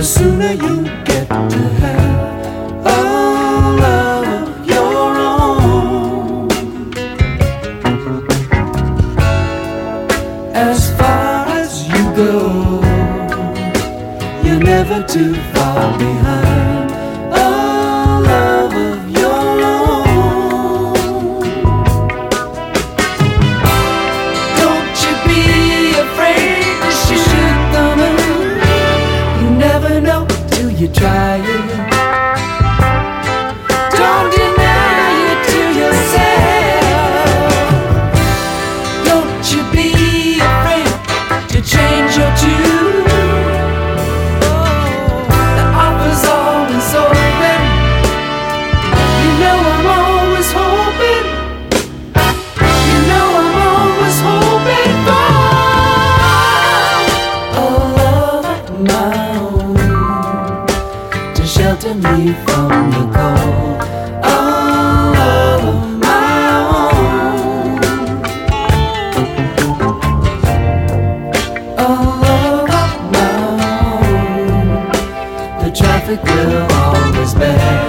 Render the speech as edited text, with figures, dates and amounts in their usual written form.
sooner you get to have a love of your own. As far as you go, you're never too far behind a love of your own. Don't you be afraid to shoot the moon. You never know till you try it. Don't deny it to yourself. Don't you be afraid to change your tune. The offer's always open. You know I'm always hoping. You know I'm always hoping for a love of my own to shelter me from the cold. A love of my own. A love of my own. The traffic will always bear